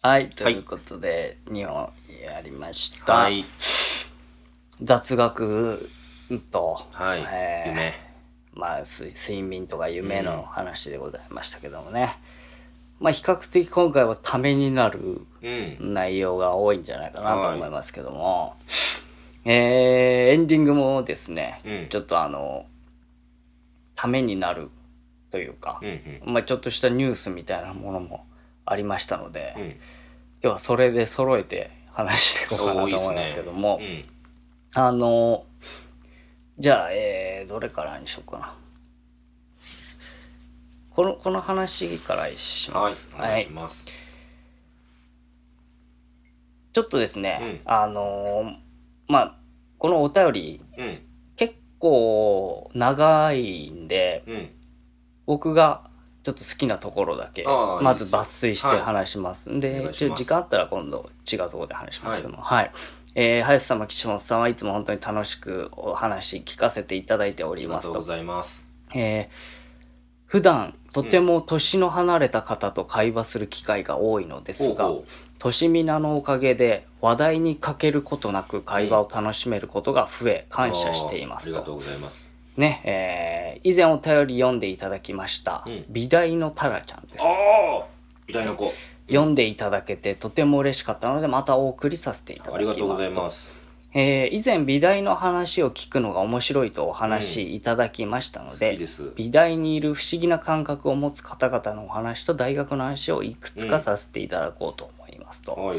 はい、ということで、2本やりました。 はい。 雑学と、 はい。夢。 まあ、睡眠とか夢の話でございましたけどもね。まあ、比較的今回はためになる内容が多いんじゃないかなと思いますけども、エンディングもですね、ちょっとためになるというか、まあ、ちょっとしたニュースみたいなものもありましたので、今日はそれで揃えて話していこうかなと思いますけども、じゃあ、どれからにしようかな。この話からします。 はい、お願いします。 ちょっとですね、まあ、このお便り、結構長いんで、僕がちょっと好きなところだけ、まず抜粋して話しますんで、時間あったら今度違うところで話しますけども、はい。林様、岸本さんはいつも本当に楽しくお話聞かせていただいておりますと。 ありがとうございます。 普段とても年の離れた方と会話する機会が多いのですが、年皆のおかげで話題にかけることなく会話を楽しめることが増え感謝していますと。 ありがとうございます。 ね、以前お便り読んでいただきました、美大のタラちゃんです。 美大の子。 読んでいただけてとても嬉しかったのでまたお送りさせていただきますと。 ありがとうございます。 以前美大の話を聞くのが面白いとお話いただきましたので、美大にいる不思議な感覚を持つ方々のお話と大学の話をいくつかさせていただこうと思いますと。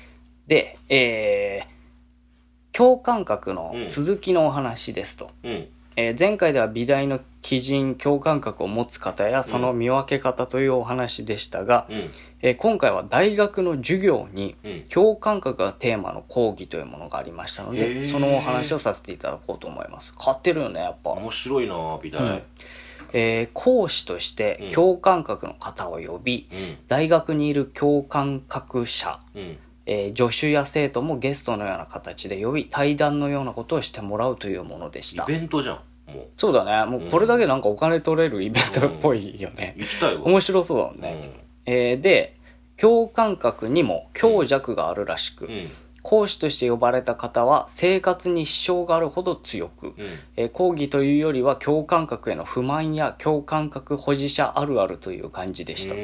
で、共感覚の続きのお話ですと。前回では美大の基人共感覚を持つ方やその見分け方というお話でしたが、今回は大学の授業に共感覚がテーマの講義というものがありましたので、そのお話をさせていただこうと思います。変わってるよね、やっぱ。 面白いな美大。 講師として共感覚の方を呼び、大学にいる共感覚者、助手や生徒もゲストのような形で呼び対談のようなことをしてもらうというものでした。 イベントじゃん。もうそうだね。もうこれだけなんかお金取れるイベントっぽいよね。 行きたいわ。 面白そうだもんね。で、共感覚にも強弱があるらしく、講師として呼ばれた方は生活に支障があるほど強く、講義というよりは共感覚への不満や共感覚保持者あるあるという感じでした。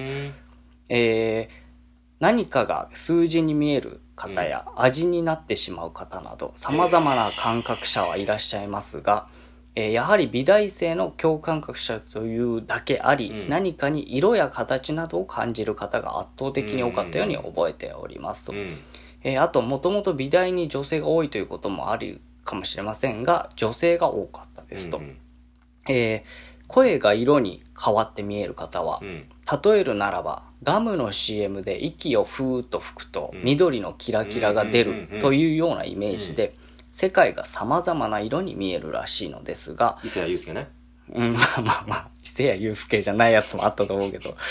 何かが数字に見える方や味になってしまう方など様々な感覚者はいらっしゃいますが、やはり美大生の共感覚者というだけあり、何かに色や形などを感じる方が圧倒的に多かったように覚えておりますと。あと、もともと美大に女性が多いということもあるかもしれませんが、女性が多かったですと。声が色に変わって見える方は、例えるならば、ガムの CM で息をふーっと吹くと緑のキラキラが出るというようなイメージで、世界が様々な色に見えるらしいのですが、 伊勢谷友介ね。 まあ、伊勢谷友介じゃないやつもあったと思うけど、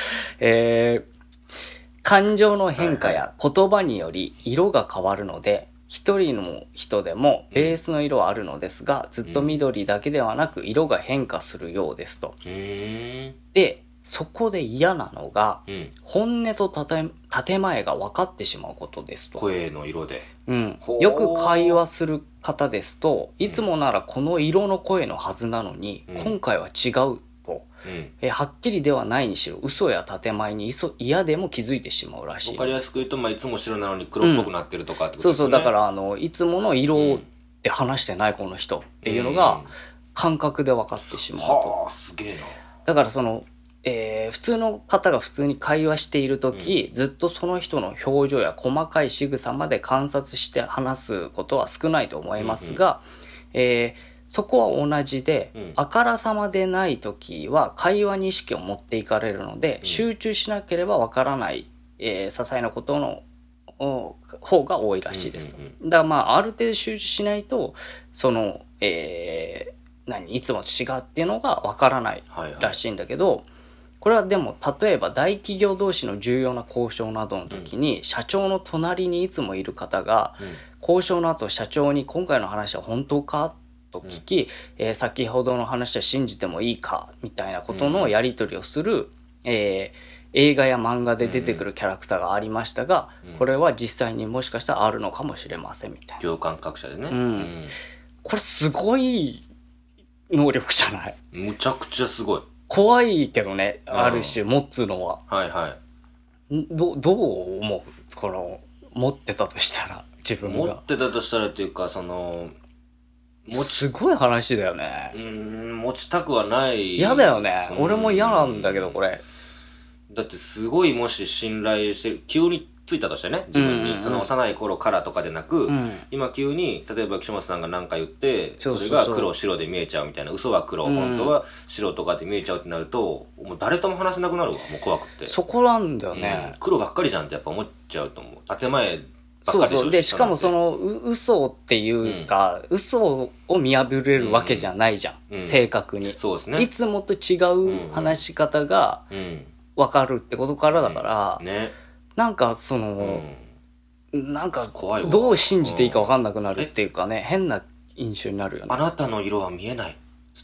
感情の変化や言葉により色が変わるので、一人の人でもベースの色はあるのですが、ずっと緑だけではなく色が変化するようですと。で、そこで嫌なのが、本音と建前が分かってしまうことですと。 声の色で。 よく会話する方ですと、いつもならこの色の声のはずなのに、今回は違うと。はっきりではないにしろ、嘘や建前に嫌でも気づいてしまうらしい。 わかりやすく言うと、いつも白なのに黒っぽくなってるとかってことですね。 そう、だからいつもの色で話してないこの人っていうのが、感覚で分かってしまうと。 すげえな。 だから普通の方が普通に会話しているとき、ずっとその人の表情や細かい仕草まで観察して話すことは少ないと思いますが、そこは同じで、あからさまでないときは会話に意識を持っていかれるので、集中しなければわからない、些細なことの方が多いらしいです。だからある程度集中しないと、いつもと違うっていうのがわからないらしいんだけど、これはでも例えば大企業同士の重要な交渉などの時に、社長の隣にいつもいる方が、交渉の後社長に今回の話は本当かと聞き、先ほどの話は信じてもいいかみたいなことのやり取りをする、 映画や漫画で出てくるキャラクターがありましたが、これは実際にもしかしたらあるのかもしれませんみたいな。 共感覚者でね。 これすごい能力じゃない？ むちゃくちゃすごい。 怖いけどね、ある種持つのは。 はいはい。 どう思う？この、持ってたとしたら、自分が。 持ってたとしたらっていうか、 すごい話だよね。 持ちたくはない。 嫌だよね。俺も嫌なんだけど、これ。 だってすごいもし信頼してる、急についたとしてね、自分に。その幼い頃からとかでなく、今急に、例えば岸本さんが何か言って、それが黒白で見えちゃうみたいな、嘘は黒、本当は白とかで見えちゃうってなると、もう誰とも話せなくなるわ、もう怖くて。 そこなんだよね。 黒ばっかりじゃんってやっぱ思っちゃうと思う。建前ばっかりでしょ。 そうそう。で、しかもその、嘘っていうか、嘘を見破れるわけじゃないじゃん。正確に。 そうですね。 いつもと違う話し方が、分かるってことからだから、なんかなんかどう信じていいか分かんなくなるっていうかね、変な印象になるよね。 あなたの色は見えないつって、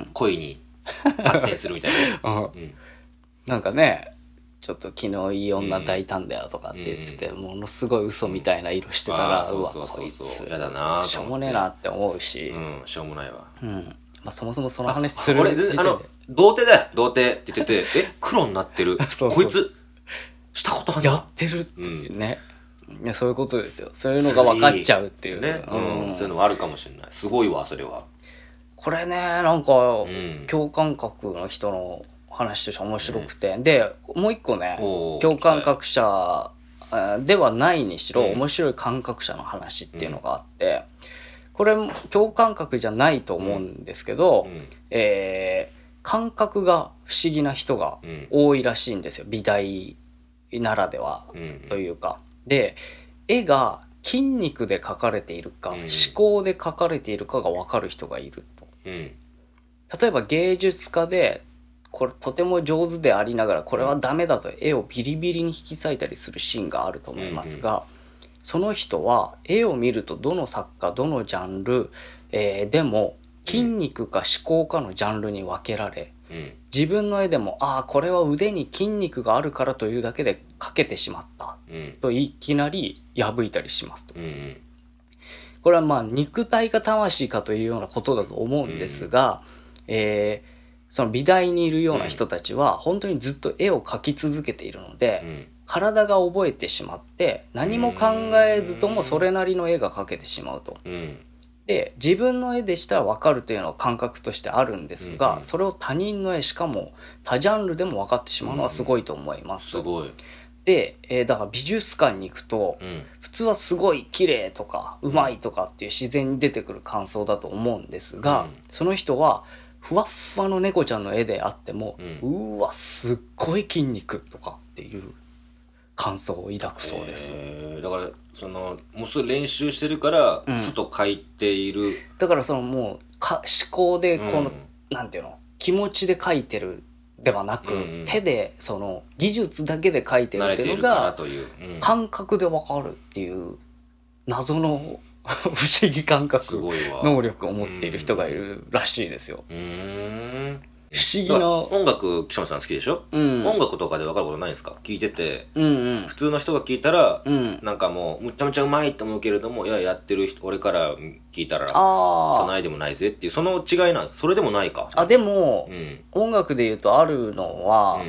恋に発展するみたいな。 なんかね、ちょっと昨日いい女抱いたんだよとかって言ってて、ものすごい嘘みたいな色してたら、うわ、こいつ、 やだなしょうもねえなって思うし。 しょうもないわ。 まあそもそもその話する時点で。 童貞だよ、童貞って言ってて、黒になってる。こいつ、したことあるやってるっていうね。いや、そういうことですよ。そういうのが分かっちゃうっていうね。そういうのもあるかもしれない。すごいわ、それは。 これね、なんか、共感覚の人の話として面白くて。で、もう一個ね、共感覚者ではないにしろ、面白い感覚者の話っていうのがあって、これも共感覚じゃないと思うんですけど、感覚が不思議な人が多いらしいんですよ。美大ならではというか。で、絵が筋肉で描かれているか、思考で描かれているかが分かる人がいると。例えば芸術家で、これとても上手でありながら、これはダメだと絵をビリビリに引き裂いたりするシーンがあると思いますが、その人は絵を見るとどの作家、どのジャンル、でも筋肉か思考かのジャンルに分けられ、自分の絵でも、これは腕に筋肉があるからというだけで描けてしまった、といきなり破いたりしますと。これはまあ肉体か魂かというようなことだと思うんですが、その美大にいるような人たちは本当にずっと絵を描き続けているので、体が覚えてしまって何も考えずともそれなりの絵が描けてしまうと。で、自分の絵でしたら分かるというのは感覚としてあるんですが、それを他人の絵、しかも他ジャンルでも分かってしまうのはすごいと思いますと。 すごい。 で、だから美術館に行くと、普通はすごい綺麗とかうまいとかっていう自然に出てくる感想だと思うんですが、その人はふわっふわの猫ちゃんの絵であっても、うわ、すっごい筋肉とかっていう感想を抱くそうです。 だからもうすぐ練習してるからふと描いている、 だからもう思考でなんていうの、気持ちで描いてるではなく、手で技術だけで描いてるっていうのが感覚でわかるっていう謎の不思議感覚能力を持っている人がいるらしいですよ。不思議な。 音楽、岸本さん好きでしょ？音楽とかで分かることないんですか？聞いてて。普通の人が聞いたら、なんかもう、むちゃむちゃうまいと思うけれども、いや、やってる人、俺から聞いたら、そないでもないぜっていう、その違いなんです。それでもないか。 でも、音楽で言うとあるのは、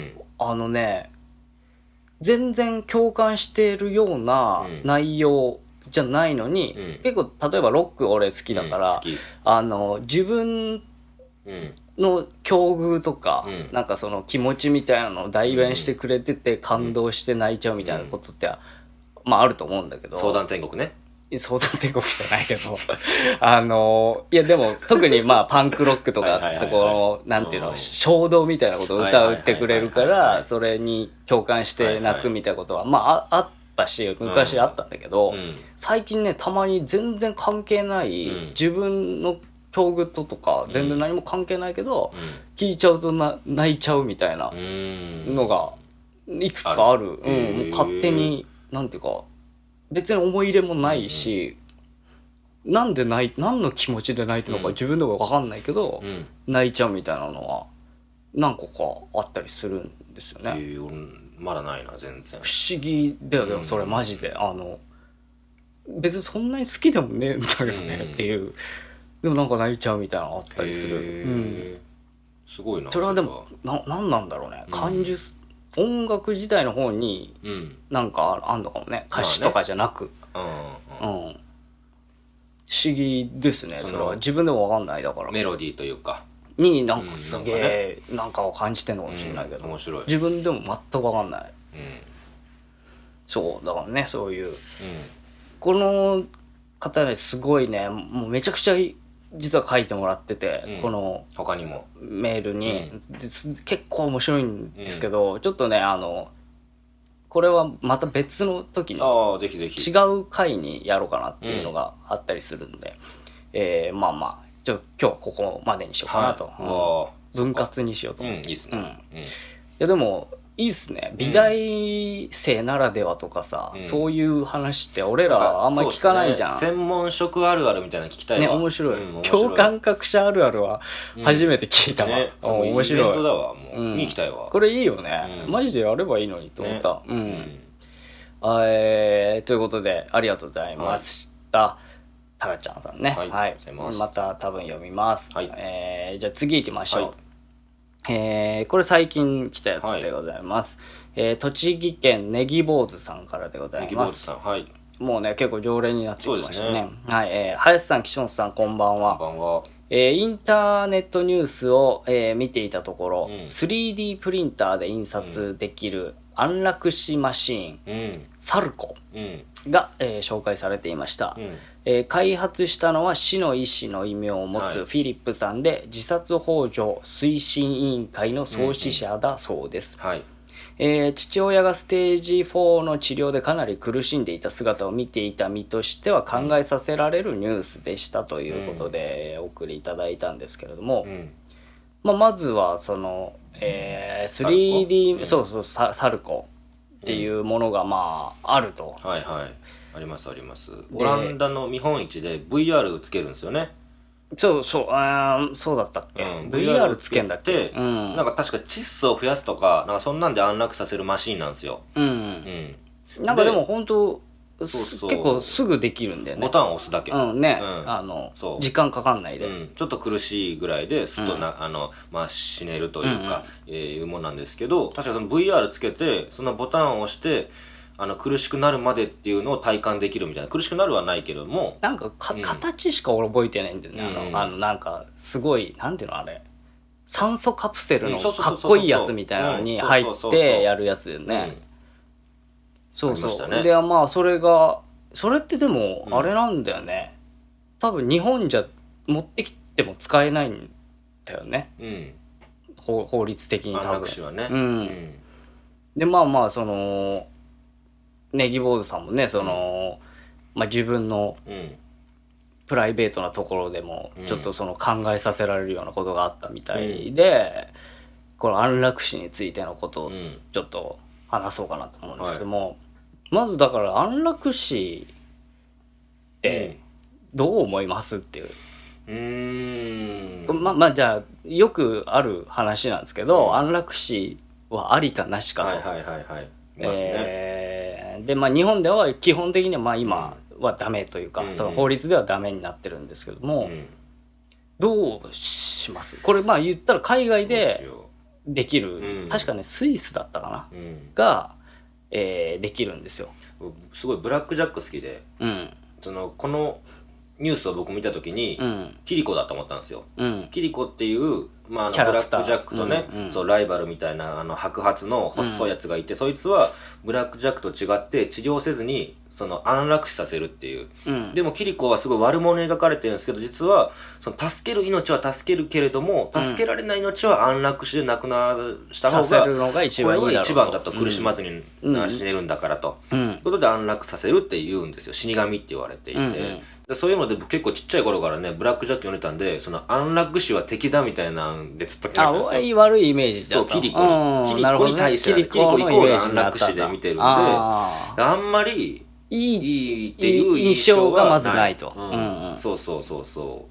全然共感しているような内容じゃないのに、結構、例えばロック俺好きだから、自分の境遇とか、なんか気持ちみたいなのを代弁してくれてて感動して泣いちゃうみたいなことって、まああると思うんだけど。 相談天国ね。 相談天国じゃないけど。いやでも特にまあパンクロックとか、なんていうの、衝動みたいなことを歌ってくれるから、それに共感して泣くみたいなことは、まああったし、昔あったんだけど、最近ね、たまに全然関係ない、自分の境遇とか全然何も関係ないけど、聞いちゃうと泣いちゃうみたいなのがいくつかある。もう勝手に、なんていうか、別に思い入れもないし、何の気持ちで泣いてるのか自分でもわかんないけど、泣いちゃうみたいなのは何個かあったりするんですよね。 まだないな、全然。 不思議だよ、でもそれマジで。別にそんなに好きでもねえんだけどねっていう。でもなんか泣いちゃうみたいなのあったりする。 すごいな。 それはでも、なんなんだろうね。音楽自体の方に、なんかあんのかもね。歌詞とかじゃなく。不思議ですね。それは自分でもわかんないだから。 メロディーというか。 になんかすげえ、なんかを感じてんのかもしれないけど。 面白い。 自分でも全くわかんない。そう、だからね、そういう。この方ね、すごいね、もうめちゃくちゃ実は書いてもらってて、この他にもメールに、結構面白いんですけど、ちょっとね、これはまた別の時に、 ぜひぜひ違う回にやろうかなっていうのがあったりするんで、まあまあ、今日はここまでにしようかなと。分割にしようと思って。 いいっすね。 いやでも、いいっすね。美大生ならではとかさ、そういう話って俺らあんまり聞かないじゃん。 専門職あるあるみたいなの聞きたいわ。 ね、面白い。共感覚者あるあるは初めて聞いたわ。面白い。 イベントだわ。もう見に行きたいわ。 これいいよね。マジでやればいいのにと思った。ということで、ありがとうございました。タラちゃんさんね。はい。また多分読みます。じゃあ次行きましょう。これ最近来たやつでございます。栃木県ネギ坊主さんからでございます。もうね、結構常連になってきましたね。はい。林さん、岸本さん、こんばんは。 こんばんは。 インターネットニュースを、見ていたところ、3D プリンターで印刷できる安楽死マシーン、サルコが、紹介されていました。開発したのは死の医師の異名を持つフィリップさんで、自殺幇助推進委員会の創始者だそうです。父親がステージ4の治療でかなり苦しんでいた姿を見ていた身としては考えさせられるニュースでしたということでお送りいただいたんですけれども、まずはその、3D、サルコっていうものがまああると。 ありますあります。オランダの見本市で VR つけるんですよね。 そうだったっけ、VR つけんだっけ、 なんか確か窒素を増やすとか、なんかそんなんで安楽させるマシーンなんですよ。 なんかでも本当結構すぐできるんだよね。 ボタンを押すだけ。 時間かかんないで。 ちょっと苦しいぐらいで、すっと死ねるというか、いうもんなんですけど、確かその VR つけて、そのボタンを押して、苦しくなるまでっていうのを体感できるみたいな。苦しくなるはないけども。 なんか形しか俺覚えてないんだよね。なんか、すごい、なんていうのあれ。酸素カプセルのかっこいいやつみたいなのに入ってやるやつだよね。で、まあ、それってでも、あれなんだよね。多分日本じゃ持ってきても使えないんだよね。法律的に多分。 安楽死はね。 で、まあまあ、その、ネギ坊主さんもね、その、自分のプライベートなところでも、ちょっとその考えさせられるようなことがあったみたいで、この安楽死についてのことをちょっと話そうかなと思うんですけども、まずだから安楽死ってどう思いますっていう。じゃあ、よくある話なんですけど、安楽死はありかなしかと。で、日本では基本的には今はダメというか、その法律ではダメになってるんですけども、どうします？これ言ったら海外でできる、確かねスイスだったかな、が、できるんですよ。 すごいブラックジャック好きで、このニュースを僕見たときに、キリコだと思ったんですよ。キリコっていう、ブラックジャックとね、ライバルみたいな白髪の細いやつがいて、そいつはブラックジャックと違って治療せずに安楽死させるっていう、でもキリコはすごい悪者に描かれてるんですけど、実は助ける命は助けるけれども、助けられない命は安楽死で亡くなした方がこれが一番だと、苦しまずに死ねるんだからと、いうことで安楽させるって言うんですよ。死神って言われていて、そういうので結構ちっちゃい頃からねブラックジャック読んでたんで、安楽死は敵だみたいなんでずっと聞いてたんですよ。 悪いイメージだった。 そう、キリコに対して、キリコイコール安楽死で見てるんで、あんまりいいっていう印象がまずないと。 そう。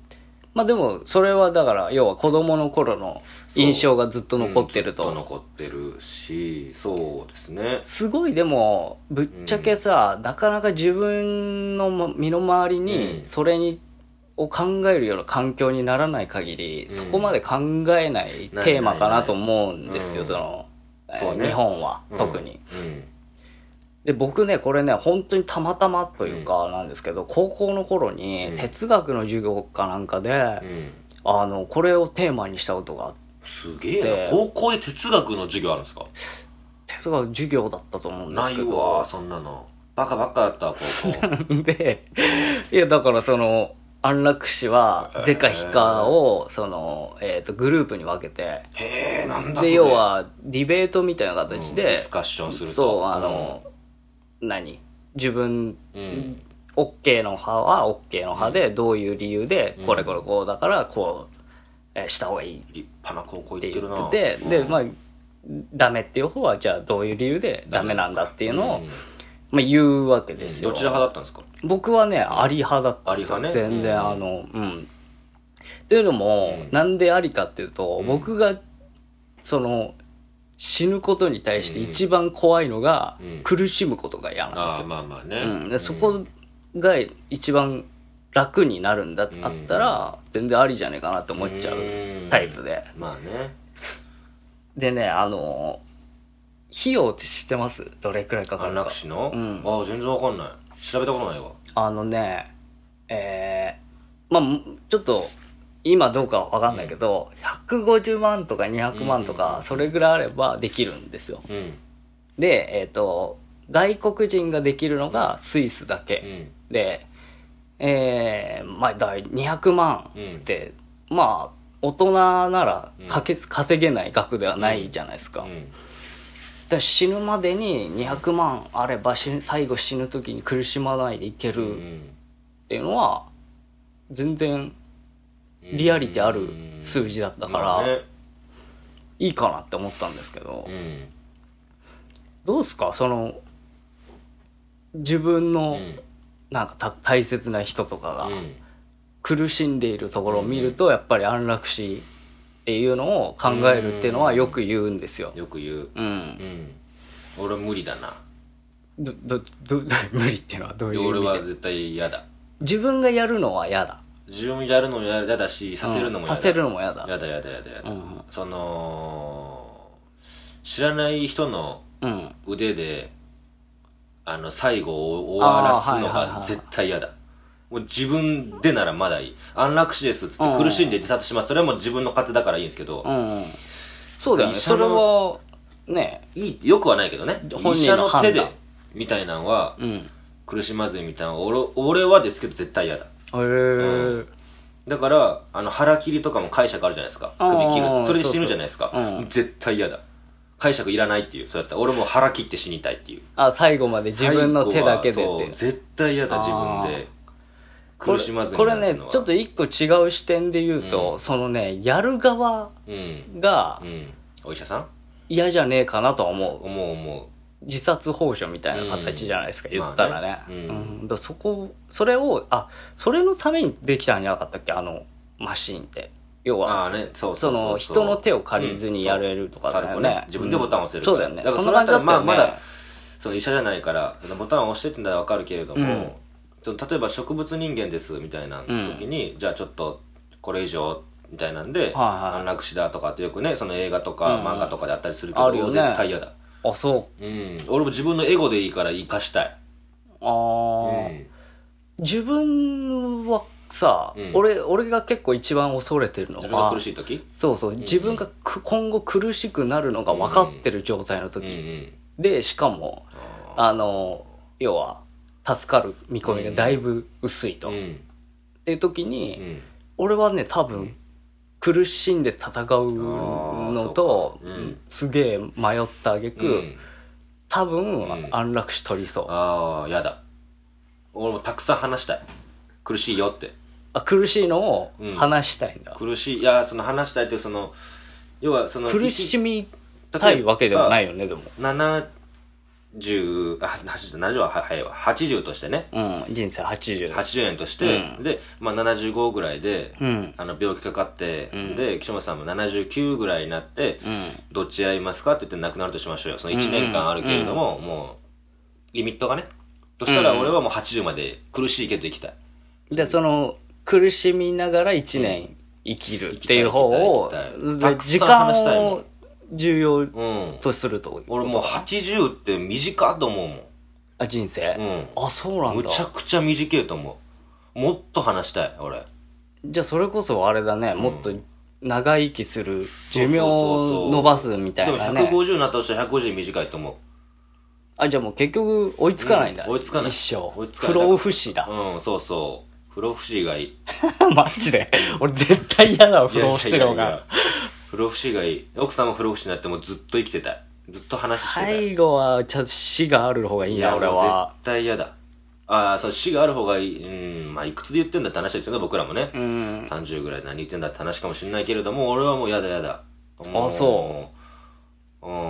まあでも、それはだから、要は子供の頃の印象がずっと残ってると。 ずっと残ってるし、そうですね。 すごいでも、ぶっちゃけさ、なかなか自分の身の回りに、それを考えるような環境にならない限り、そこまで考えないテーマかなと思うんですよ、そうね、日本は、特に。で、僕ね、これね、本当にたまたまというかなんですけど、高校の頃に哲学の授業かなんかで、これをテーマにしたことがあって。 すげえな。高校で哲学の授業あるんですか？ 哲学授業だったと思うんですけど。 ないわ、そんなの。バカばっかだった、高校。で、いや、だから安楽死は、是か非かを、グループに分けて。 へえ、なんだそれ。 で、要は、ディベートみたいな形で、 ディスカッションすると。 そう、自分、OK の派は OK の派で、どういう理由で、これこうだから、こう、した方がいい。 立派な高校行ってるな。 って言ってて、で、まあ、ダメっていう方は、じゃあどういう理由でダメなんだっていうのを、まあ言うわけですよ。 どちら派だったんですか？ 僕はね、あり派だったんですよ。 あり派ね。 全然っていうのも、なんでありかっていうと、僕が、死ぬことに対して一番怖いのが、苦しむことが嫌なんですよ。 まあまあね。 でそこが一番楽になるんだあったら、全然ありじゃねえかなって思っちゃうタイプで。 まあね。 でね、費用って知ってます？どれくらいかかるか。 安楽死の？ああ、全然わかんない。調べたことないわ。 まあ、ちょっと、今どうかはわかんないけど、150万とか200万とか、それぐらいあればできるんですよ。で、外国人ができるのがスイスだけ。で、まあ、200万って、まあ、大人なら稼げない額ではないじゃないですか。だ死ぬまでに200万あれば最後死ぬ時に苦しまないでいけるっていうのは全然リアリティある数字だったからいいかなって思ったんですけど、どうですか自分のなんか大切な人とかが苦しんでいるところを見るとやっぱり安楽死っていうのを考えるっていうのはよく言うんですよ。 よく言う。俺は無理だな。 無理っていうのはどういう意味で？ 俺は絶対嫌だ。 自分がやるのは嫌だ。 自分やるのも嫌だし、させるのも嫌だ。 させるのも嫌だ。 嫌だ。知らない人の腕で、最後を終わらすのが絶対嫌だ。もう自分でならまだいい。安楽死ですっつって苦しんで自殺します。それはもう自分の勝手だからいいんですけど。 そうだよね。それは、ね。 よくはないけどね。医者の手で、みたいなのは、苦しまずにみたいなのは、俺はですけど絶対嫌だ。だから、腹切りとかも解釈あるじゃないですか。首切る。それで死ぬじゃないですか。絶対嫌だ。解釈いらないっていう。そうやったら俺も腹切って死にたいっていう。 最後まで自分の手だけでって。 絶対嫌だ、自分で。苦しまずに。 これね、ちょっと一個違う視点で言うと、やる側が、 お医者さん嫌じゃねえかなとは思う。 思う。 自殺幇助みたいな形じゃないですか、言ったらね。それを、それのためにできたんじゃなかったっけ、マシーンって。要は、人の手を借りずにやれるとかだよね。 自分でボタンを押せる。 そうだよね。 だからその後まだ、医者じゃないから、ボタンを押してってんだらわかるけれども、例えば植物人間ですみたいな時に、じゃあちょっとこれ以上みたいなんで、安楽死だとかってよくね、その映画とか漫画とかであったりするけど、絶対嫌だ。 そう。 俺も自分のエゴでいいから生かしたい。 自分はさ、俺が結構一番恐れてるのは、 自分が苦しい時？ そう、自分が今後苦しくなるのが分かってる状態の時で、しかも要は助かる見込みがだいぶ薄いと、っていう時に、俺はね多分苦しんで戦うのと、すげえ迷った挙句、多分安楽死取りそう。 やだ。俺もたくさん話したい。苦しいよって。 苦しいのを話したいんだ。 苦しい。いや、話したいって要は苦しみたいわけではないよね、でも。 70は早いわ。80としてね。 人生80。 80年として、で、まあ75ぐらいで、病気かかって、で、岸本さんも79ぐらいになって、どっちやりますかって言って亡くなるとしましょうよ。その1年間あるけれども、もう、リミットがね。そしたら俺はもう80まで苦しいけど生きたい。 で、その、苦しみながら1年生きるっていう方を、時間を重要とすると。 俺もう80って短いと思うもん。 あ、人生？あ、そうなんだ。 むちゃくちゃ短いと思う。もっと話したい、俺。 じゃあそれこそあれだね、もっと長生きする、寿命を伸ばすみたいなね。 でも150になったとしたら150短いと思う。 あ、じゃあもう結局追いつかないんだ。 追いつかない。 一生。不老不死だ。 そうそう。不老不死がいい。 マジで俺絶対嫌だわ、不老不死のが。 不老不死がいい。奥さんも不老不死になってもずっと生きてたい。ずっと話してたい。 最後はちょっと死がある方がいいな、俺は。 絶対嫌だ。ああ、そう、死がある方がいい。まあ、いくつで言ってんだって話ですよね、僕らもね。30ぐらい何言ってんだって話かもしれないけれども、俺はもう嫌だ嫌だ。 あ、そう。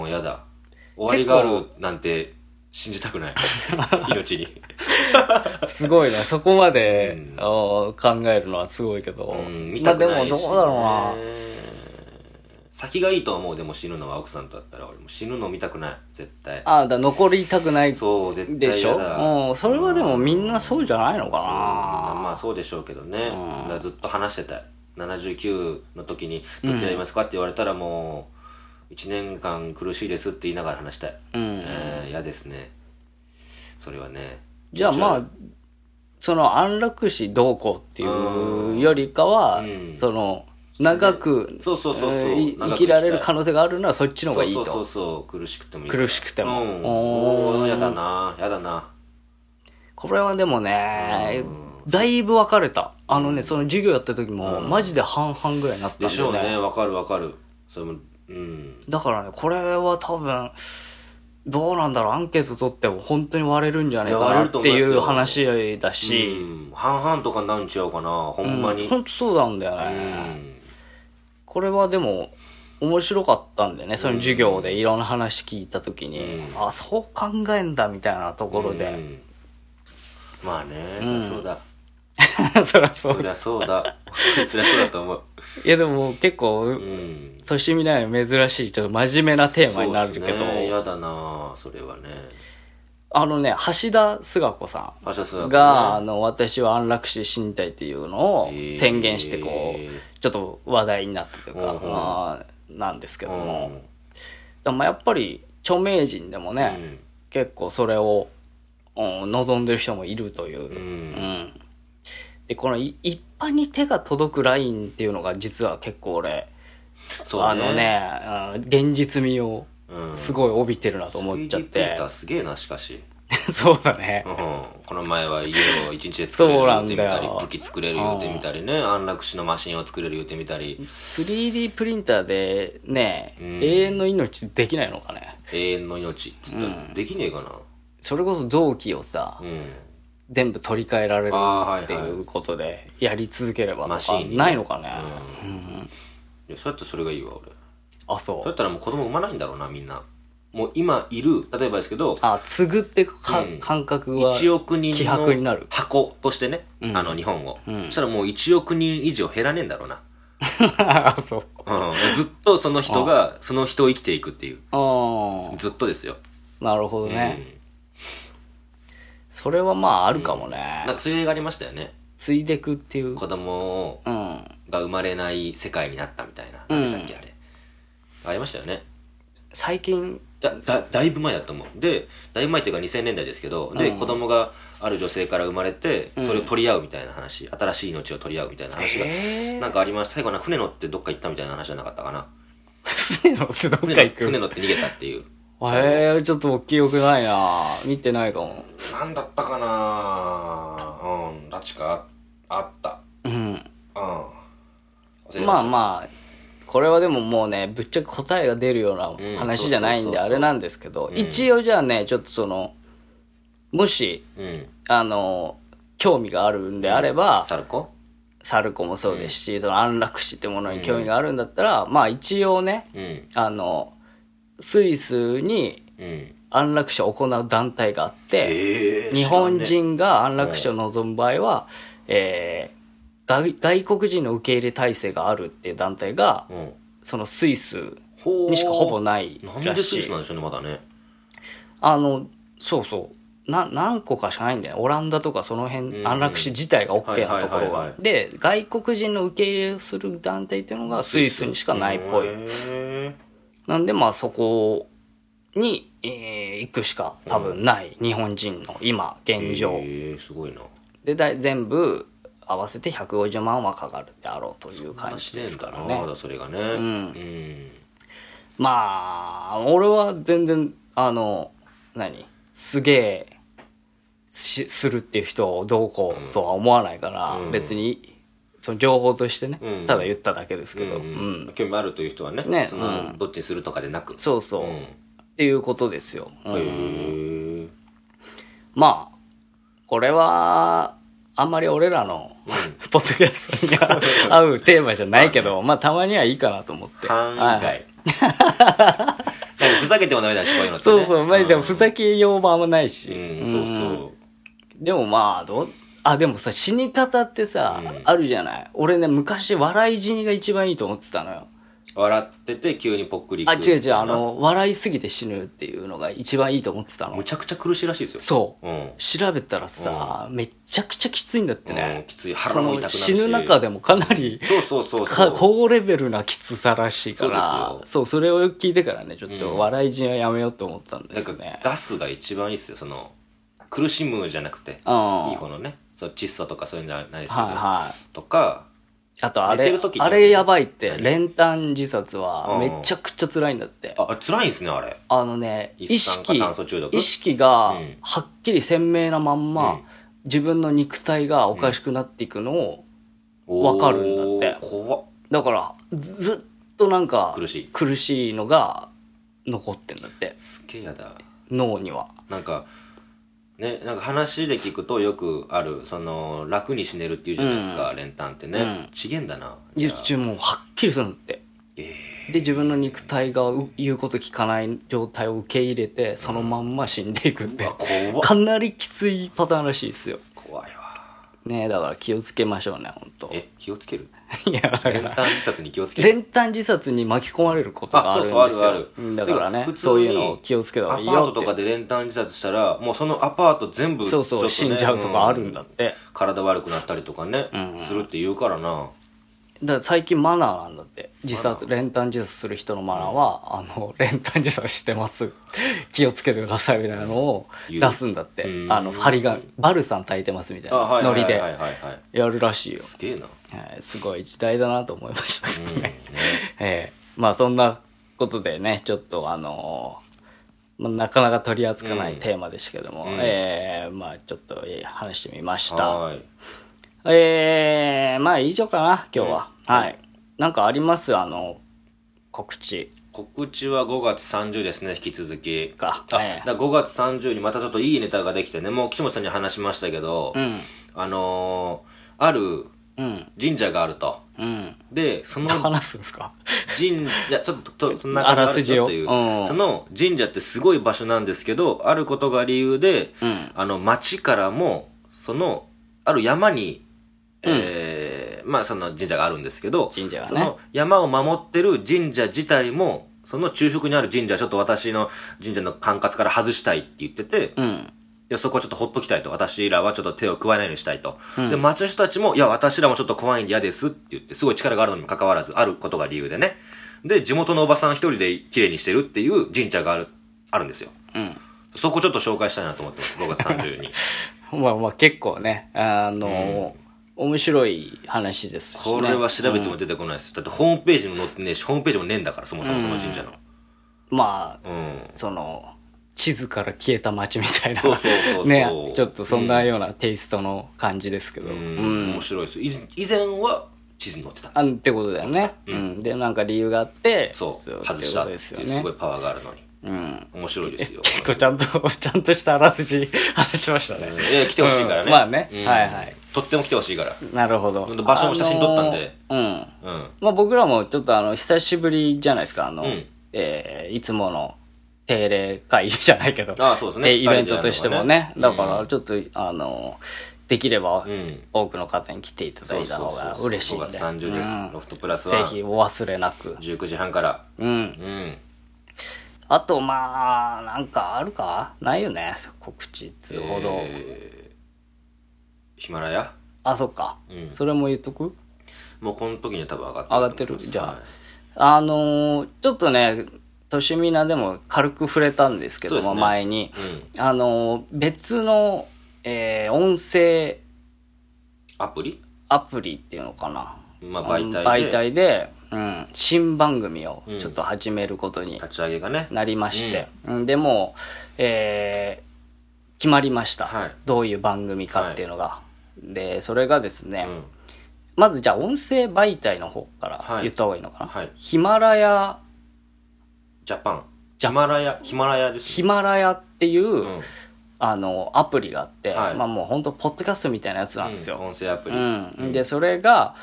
嫌だ。終わりがあるなんて信じたくない。命に。 すごいね。そこまで、考えるのはすごいけど。 まあでもどうだろうな。 先がいいと思う。でも死ぬのは奥さんとだったら俺も死ぬの見たくない。絶対。 ああ、だ残りたくないでしょ。 そう、絶対嫌だ。 それはでもみんなそうじゃないのかな。 まあそうでしょうけどね。だからずっと話してたい。79の時にどちらいますかって言われたらもう1年間苦しいですって言いながら話したい。嫌ですね。それはね。 じゃあまあ、その安楽死どうこうっていうよりかは、その、長く生きられる可能性があるのはそっちの方がいいと。 そう苦しくてもいい。 苦しくても。 やだな。 これはでもね、だいぶ分かれた。その授業やった時も、マジで半々ぐらいになったんだよね。 でしょうね、分かる。それも、 だからね、これは多分、どうなんだろう、アンケート取っても本当に割れるんじゃないかなっていう話だし。 半々とかなんちゃうかな、ほんまに。 本当そうなんだよね。これはでも、面白かったんだよね。その授業でいろんな話聞いたときに、あ、そう考えんだみたいなところで。 まあね、そうだ。 そりゃそうだ。 そりゃそうだと思う。 いやでも結構、としみないの珍しい、ちょっと真面目なテーマになるけど。 嫌だなそれはね。 橋田壽賀子さんが、私は安楽死死にたいっていうのを宣言して、ちょっと話題になったというか、なんですけども。まあやっぱり、著名人でもね、結構それを望んでる人もいるという。で、この一般に手が届くラインっていうのが実は結構俺、現実味をすごい帯びてるなと思っちゃって。 3D プリンターすげえな、しかし。 そうだね。 この前は家を1日で作れる言うてみたり、武器作れる言うてみたりね、安楽死のマシンを作れる言うてみたり。 3D プリンターでね、永遠の命できないのかね。 永遠の命って言ったらできねえかな。 それこそ臓器をさ、全部取り替えられるっていうことでやり続ければとかないのかね。 そうやったらそれがいいわ、俺。 あ、そう。 そうやったらもう子供産まないんだろうな、みんな。もう今いる、例えばですけど、 継ぐって感覚は 1億人希薄になる。 箱としてね、日本を。そしたらもう1億人以上減らねえんだろうな。 そう。 ずっとその人が、その人を生きていくっていう。ずっとですよ。 なるほどね。それはまああるかもね。 なんかそういう映画ありましたよね。 継いでくっていう。 子供が生まれない世界になったみたいな。何でしたっけ、あれ。ありましたよね。 最近。 いや、だいぶ前だと思う。で、だいぶ前っていうか2000年代ですけど、で、子供がある女性から生まれて、それを取り合うみたいな話、新しい命を取り合うみたいな話が、なんかありました。最後船乗ってどっか行ったみたいな話じゃなかったかな。 船乗ってどっか行く？ 船乗って逃げたっていう。 ちょっと記憶ないな見てないかも。 なんだったかな拉致かあった。 まあまあ、これはでももうね、ぶっちゃけ答えが出るような話じゃないんであれなんですけど、一応じゃあね、ちょっともし、興味があるんであれば、サルコもそうですし、その安楽死ってものに興味があるんだったら、まあ一応ね、スイスに、 安楽死を行う団体があって、日本人が安楽死を望む場合は、外国人の受け入れ体制があるっていう団体が、そのスイスにしかほぼないらしい。 なんでスイスなんでしょうね、まだね。 そうそう。何個かしかないんだよね。オランダとかその辺、安楽死自体が OK なところが。で、外国人の受け入れをする団体っていうのがスイスにしかないっぽい。なんで、まあそこに、行くしか多分ない。日本人の今、現状。 すごいな。 で、全部合わせて150万はかかるであろうという感じですからね。 まだそれがね。 まあ、俺は全然、すげえ、するっていう人をどうこうとは思わないから、別に、その情報としてね、ただ言っただけですけど。 興味あるという人はね、どっちにするとかでなく。 そうそう。っていうことですよ。まあ、これは、あんまり俺らの、ポッドキャストに合うテーマじゃないけど、まあたまにはいいかなと思って。 はい。ふざけてもダメだし、こういうのって、 そうそう。まあでもふざけようもあんまないし。 そうそう。 でもまあ、でもさ、死に方ってさ、あるじゃない。俺ね、昔、笑い死にが一番いいと思ってたのよ。 笑ってて急にぽっくり違う、笑いすぎて死ぬっていうのが一番いいと思ってたの。 むちゃくちゃ苦しいらしいですよ。 そう。調べたらさ、めちゃくちゃきついんだってね。 きつい。腹も痛くなるし。 死ぬ中でもかなり、 そう。 高レベルなきつさらしいから、そう、それを聞いてからね、ちょっと笑い死にはやめようと思ったんですよね。 出すが一番いいっすよ、苦しむじゃなくて、いい方のね、窒素とかそういうんじゃないですけど、とか、 あとあれやばいって、練炭自殺はめちゃくちゃ辛いんだって。 辛いんですね、あれ。 意識がはっきり鮮明なまんま、自分の肉体がおかしくなっていくのをわかるんだって。だから、ずっとなんか苦しいのが残ってんだって。 すげえやだ。 脳には。 なんか話で聞くとよくある、楽に死ねるっていうじゃないですか、練炭ってね。ちげんだな。 いや、もうはっきりするんだって。で、自分の肉体が言うこと聞かない状態を受け入れて、そのまんま死んでいくって。かなりきついパターンらしいですよ。 怖いわ。 ねえ、だから気をつけましょうね、ほんと。 気をつける？ いや、だから。 練炭自殺に気をつける。 練炭自殺に巻き込まれることがあるんですよ。ある。だからね、そういうのを気をつけた方がいいよって。 アパートとかで練炭自殺したら、もうそのアパート全部、 そう、死んじゃうとかあるんだって。 体悪くなったりとかね、するって言うからな。 だから最近マナーなんだって。練炭自殺する人のマナーは、練炭自殺してます。気をつけてくださいみたいなのを出すんだって。針が、バルサン炊いてますみたいなノリでやるらしいよ。 すげえな。 すごい時代だなと思いましたね。まあそんなことでね、ちょっとなかなか取り扱かないテーマでしたけども、まあちょっと話してみました。まあ以上かな、今日は。はい。なんかあります告知。 告知は5月30ですね、引き続き。 だ 5月30にまたちょっといいネタができてね、もう岸本さんに話しましたけど、ある神社があると。で、 話すんですか？ 神社、ちょっと、そんなあらすじを。 その神社ってすごい場所なんですけど、あることが理由で、町からも、ある山に、まあその神社があるんですけど、 神社がね、 その山を守ってる神社自体も、その中腹にある神社はちょっと私の神社の管轄から外したいって言ってて、いやそこはちょっとほっときたいと。私らはちょっと手を加えないようにしたいと。で、町の人たちも、いや私らもちょっと怖いんで嫌ですって言って、すごい力があるのにもかかわらず、あることが理由でね。で、地元のおばさん一人で綺麗にしてるっていう神社があるんですよ。そこちょっと紹介したいなと思ってます、5月30に。 まあ結構ね、面白い話ですしね。 これは調べても出てこないです。だってホームページにも載ってねえし、ホームページもねえんだから、そもそもその神社の。 まあ、地図から消えた街みたいな。ね、ちょっとそんなようなテイストの感じですけど。 面白いです。以前は地図に載ってたんです。 ってことだよね。で、なんか理由があって、 外したっていうすごいパワーがあるのに。面白いですよ。 結構ちゃんとしたあらすじ話しましたね。 来てほしいからね。 まあね。はいはい。 とっても来てほしいから。 なるほど。 場所も写真撮ったんで。 まあ僕らもちょっと久しぶりじゃないですか。いつもの定例会じゃないけど、 そうですね。 でイベントとしてもね、だかうんらちょっとできれば多くの方に来ていただいた方が嬉しいんで、 5月30です、ロフトプラスぜはひお忘れなく。 19時半から。 あとまあなんかあるかないよね、告知っつうほど。 ヒマラヤ、 あ、そっか、それも言っとく。 もうこの時には多分上がってる。じゃあ、ちょっとね、としみなでも軽く触れたんですけども、前に、別の、音声アプリっていうのかな、 媒体で、新番組をちょっと始めることに立ち上げがねなりまして、でも、決まりました、どういう番組かっていうのが、でそれがですね、まずじゃあ音声媒体の方から言った方がいいのかな、ヒマラヤジャパン、ヒマラヤです、 ヒマラヤっていう、アプリがあって、まあもう本当ポッドキャストみたいなやつなんですよ、 音声アプリ、 でそれが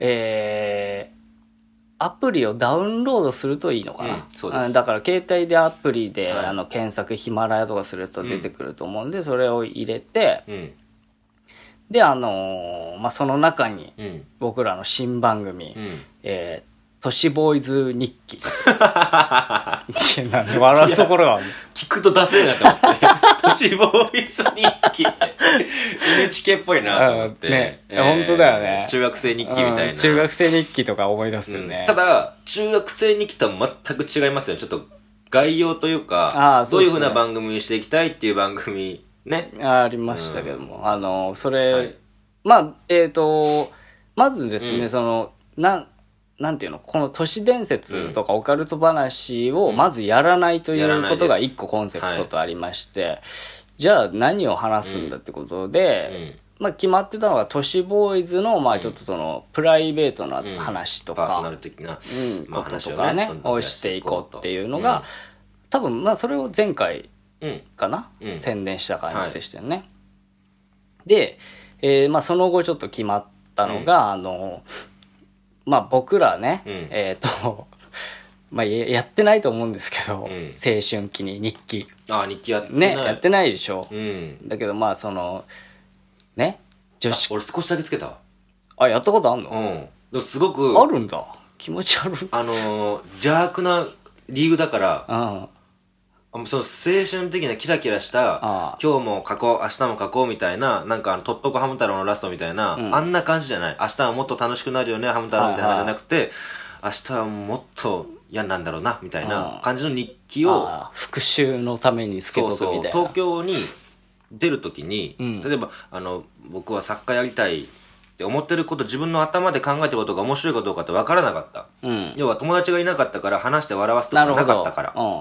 アプリをダウンロードするといいのかな、 そうです。 だから携帯でアプリで、検索ヒマラヤとかすると出てくると思うんで、それを入れて、でまあ、その中に僕らの新番組、都市ボーイズ日記笑うところがある聞くとダセーなと思って都市ボーイズ日記って NHK っぽいなと思ってね、本当だよね。 中学生日記みたいな、 中学生日記とか思い出すよね、 ただ中学生日記とは全く違いますよ。ちょっと概要というか、どういう風な番組にしていきたいっていう番組ね、 ありましたけども、それ、まあまずですね、そのなんていうの、この都市伝説とかオカルト話をまずやらないということが一個コンセプトとありまして、じゃあ何を話すんだってことで、まあ決まってたのが都市ボーイズのまあちょっとそのプライベートな話とか、 パーソナル的なこととかねをしていこうっていうのが、多分まあそれを前回かな、宣伝した感じでしたよね。で、まあその後ちょっと決まったのが、まあ僕らね、まあやってないと思うんですけど、青春期に日記。 日記やってない。 ね、やってないでしょ。だけどまあその、ね、 俺少しだけつけたわ。 あ、やったことあんの？ でもすごく。 あるんだ。気持ち悪い。 邪悪な理由だから、その青春的なキラキラした、今日も書こう、明日も書こうみたいな、なんかトットコハム太郎のラストみたいな、あんな感じじゃない。明日はもっと楽しくなるよね、ハム太郎みたいな感じじゃなくて、明日はもっと嫌なんだろうな、みたいな感じの日記を、 復讐のためにつけとくみたいな。そう東京に出るときに、例えば、僕は作家やりたいって思ってること、自分の頭で考えてることが面白いかどうかって分からなかった。要は友達がいなかったから話して笑わすとかなかったから。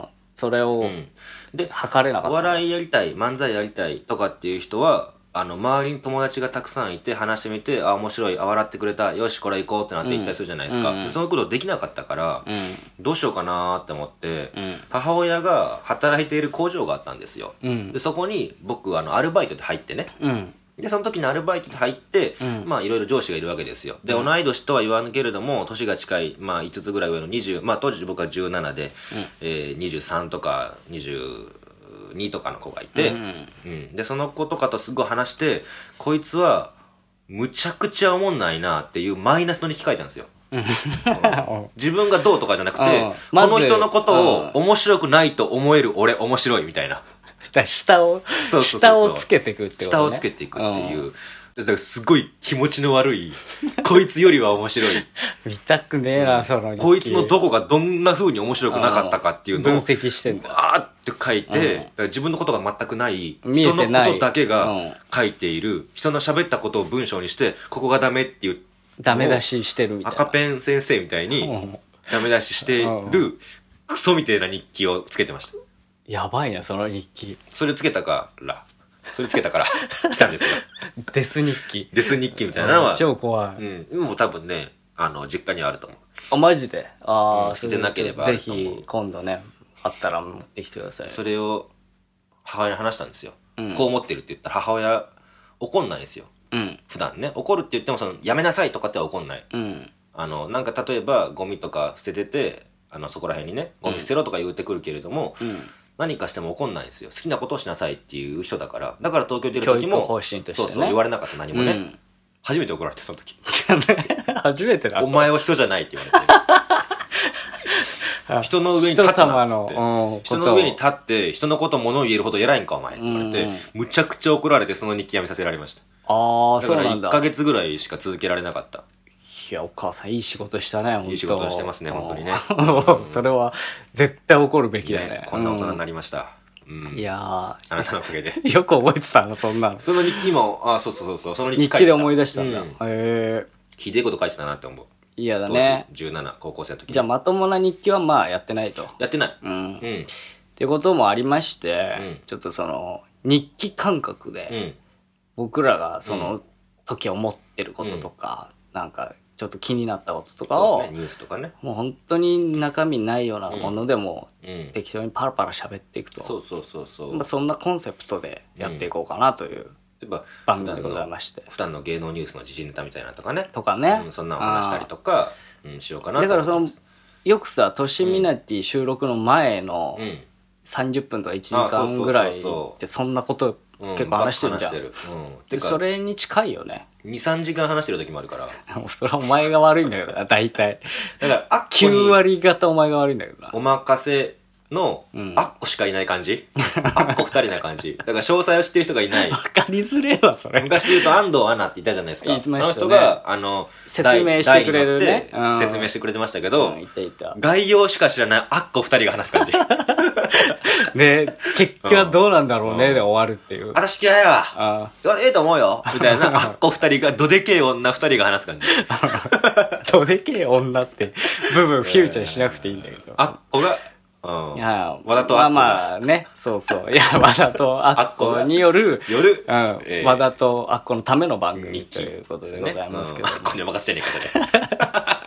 それを、で、測れなかった。 お笑いやりたい、漫才やりたいとかっていう人は、周りに友達がたくさんいて話してみて、面白い、笑ってくれた、よし、これ行こうってなって行ったりするじゃないですか。でそのことできなかったから、どうしようかなって思って、母親が働いている工場があったんですよ。でそこに僕、アルバイトで入ってね。で、その時にアルバイトで入って、まあ、いろいろ上司がいるわけですよ。で、同い年とは言わんけれども、年が近い、まあ、5つぐらい上の20、まあ、当時僕は17で、23とか22とかの子がいて、で、その子とかとすごい話して、こいつは、むちゃくちゃおもんないなっていうマイナスのに聞かれたんですよ。自分がどうとかじゃなくて、この人のことを面白くないと思える俺面白いみたいな。 下をつけていくってことね。 下をつけていくっていう。だからすごい気持ちの悪い、こいつよりは面白い。 見たくねえな、その日記。 こいつのどこがどんな風に面白くなかったかっていうのを分析してんだ。 バーって書いて、だから自分のことが全くない、人のことだけが書いている、人の喋ったことを文章にして、ここがダメっていう。 ダメ出ししてるみたいな。 赤ペン先生みたいに、ダメ出ししてる、クソみたいな日記をつけてました。 やばいな、その日記。 それつけたから来たんですよ。 デス日記。 デス日記みたいなのは。 超怖い。もう多分ね、実家にはあると思う。 あ、マジで？ 捨てなければぜひ、今度ね、あったら持ってきてください。 それを、母親に話したんですよ。こう思ってるって言ったら、母親、怒んないんですよ。普段ね。怒るって言っても、やめなさいとかっては怒んない。なんか例えば、ゴミとか捨ててて、そこら辺にね、ゴミ捨てろとか言ってくるけれども、 何かしても怒んないんですよ。好きなことをしなさいっていう人だから。だから東京出る時も、 教育方針としてね。 そう言われなかった何もね。初めて怒られて、その時。 初めてだ。 お前は人じゃないって言われて。人の上に立つなって。人の上に立って、人のこと物を言えるほど偉いんか、お前って言われて、むちゃくちゃ怒られて、その日記やめさせられました。 ああ、そうなんだ。 だから1ヶ月ぐらいしか続けられなかった。 いや、お母さんいい仕事したね、本当。 いい仕事してますね、本当にね。 それは絶対怒るべきだね。 こんな大人になりました。 いやー。 あなたのおかげで。 よく覚えてたな、そんなの。 その日記も、そう、その日記日記で思い出したんだ。へえ。 ひでえこと書いてたなって思う。 嫌だね。 17、高校生の時。 じゃあまともな日記はまあやってないと。 やってない。 ってこともありまして、ちょっとその、日記感覚で、僕らがその時思ってることとか、なんか、ちょっと気になったこととかを、 ニュースとかね。 もう本当に中身ないようなものでも、適当にパラパラ喋っていくと。 そう。 そんなコンセプトでやっていこうかなという番組でございまして。 普段の芸能ニュースの時事ネタみたいなとかね。 とかね。 そんなの話したりとか、しようかな。 だからその、よくさ、トシミナティ収録の前の30分とか1時間ぐらいってそんなこと結構話してるじゃん。それに近いよね。 2、3時間話してる時もあるから。 それはお前が悪いんだけどな、大体。だから、9割方お前が悪いんだけどな。 お任せの、あっこしかいない感じあっこ2人な感じ。だから詳細を知ってる人がいない。 わかりづれえわ、それ。 昔で言うと安藤アナって言ったじゃないですか。 言ってましたね。 あの人が、 説明してくれるね。 説明してくれてましたけど、 いた。 概要しか知らないあっこ2人が話す感じ。 で、結果どうなんだろうね、で終わるっていう。 私嫌いや。ええと思うよ。みたいな、あっこ2人が、どでけえ女2人が話す感じ。 どでけえ女って部分フューチャーしなくていいんだけど。 あっこが、 和田とあっこが。 まあね、そう。いや、和田とあっこによる、和田とあっこのための番組ということでございますけど。 あっこにお任せしてんねえか、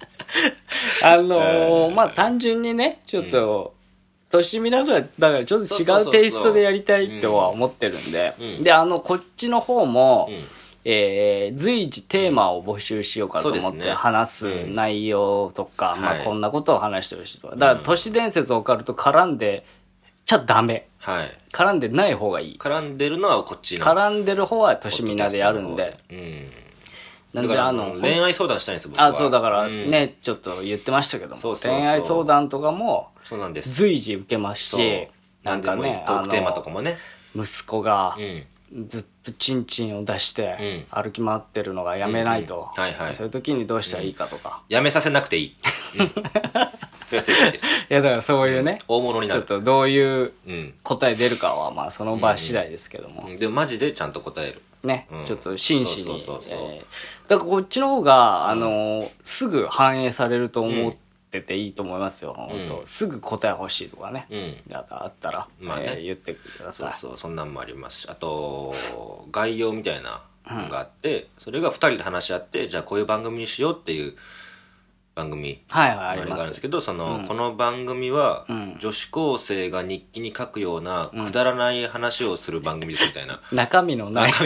それ。まあ単純にね、ちょっと、としみなさん、だからちょっと違うテイストでやりたいとは思ってるんで、で、こっちの方も、随時テーマを募集しようかと思って話す内容とか、まあこんなことを話してほしいとか。だから都市伝説オカルト絡んでちゃダメ。絡んでない方がいい。 絡んでるのはこっちの。 絡んでる方は都市みんなでやるんで。 なんで恋愛相談したいんですよ、僕は。 そうだからね、ちょっと言ってましたけども、恋愛相談とかも随時受けますし、 なんかね、トークテーマとかもね。 息子が、ずっとチンチンを出して歩き回ってるのがやめないと、そういう時にどうしたらいいかとか、 やめさせなくていい。それは正解です。 いやだからそういうね、 大物になる。 ちょっとどういう答え出るかはまあその場次第ですけども、 でもマジでちゃんと答えるね、ちょっと真摯に、だからこっちの方がすぐ反映されると思ってていいと思いますよ。本当すぐ答え欲しいとかね、あったら言ってください。 そんなんもありますし、あと概要みたいなのがあって、それが2人で話し合って、じゃあこういう番組にしようっていう番組あります。 があるんですけど、この番組は女子高生が日記に書くようなくだらない話をする番組ですみたいな。 中身のない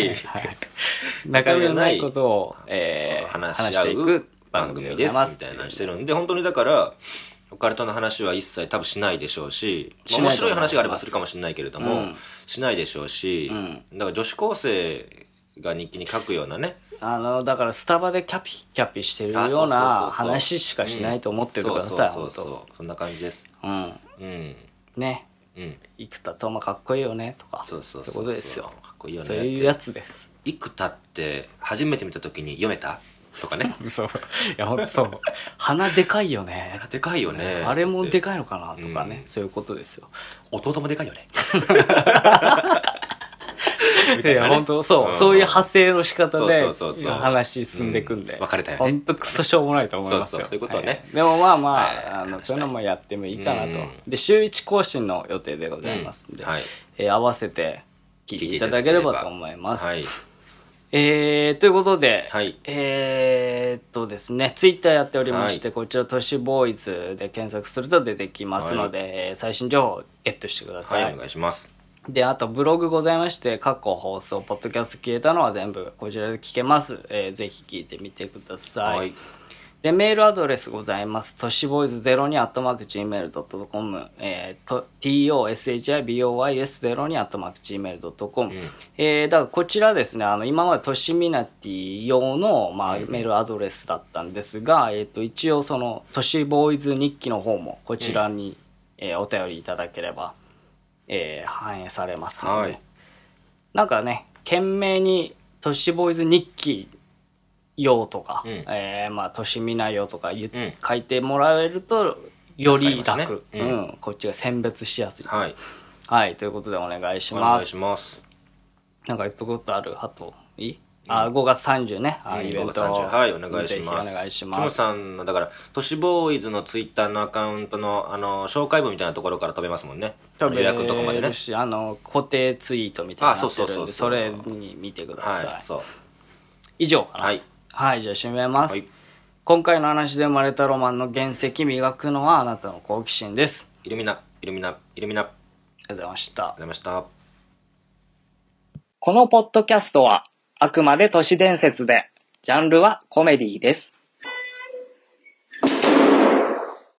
ことを話していく番組ですみたいなしてるんで、本当にだからオカルトの話は一切多分しないでしょうし、面白い話があればするかもしれないけれども、しないでしょうし、だから女子高生が日記に書くようなね、 だからスタバでキャピキャピしてるような話しかしないと思っててください。 そんな感じです。 ね、生田斗真かっこいいよねとか、そういうことですよ。 かっこいいよね。 そういうやつです。 生田って初めて見た時に読めたとかね。 そう。いやほんとそう。鼻でかいよね。 でかいよね。 あれもでかいのかなとかね、そういうことですよ。 弟もでかいよね。 いや本当そういう派生の仕方で話進んでいくんで、 別れたよね。 本当クソしょうもないと思いますよ。 そういうことはね。 でもそういうのもやってもいいかなと。で週1更新の予定でございますんで、合わせて聞いていただければと思います。ということで、ですね、ツイッターやっておりまして、こちら都市ボーイズで検索すると出てきますので、最新情報をゲットしてください。 お願いします。 で、あとブログございまして、過去放送、ポッドキャスト消えたのは全部こちらで聞けます。ぜひ聞いてみてください。 で、メールアドレスございます。都市ボーイズ02@gmail.com、toshiboys02@gmail.com、だからこちらですね、今まで都市ミナティ用の、メールアドレスだったんですが、一応その、都市ボーイズ日記の方もこちらに、お便りいただければ、反映されますので、はい、なんかね、懸命に都市ボーイズ日記用とか、都市ミナ用とか書いてもらえるとより楽、こっちが選別しやすい。はい、はい、ということでお願いします。お願いします。なんか言っとくことある？あといい？5月30ね、イベント。 はい、お願いします。 ぜひお願いします。 キムさんの、だから、都市ボーイズのツイッターのアカウントの、紹介文みたいなところから飛べますもんね。予約とかまでね。 固定ツイートみたいなのになってるんで、それに見てください。はい、そう。以上かな。はい。はい、じゃあ締めます。はい、今回の話で生まれたロマンの原石磨くのはあなたの好奇心です。 イルミナ、イルミナ、イルミナ。ありがとうございました。 ありがとうございました。 このポッドキャストはあくまで都市伝説で、ジャンルはコメディです。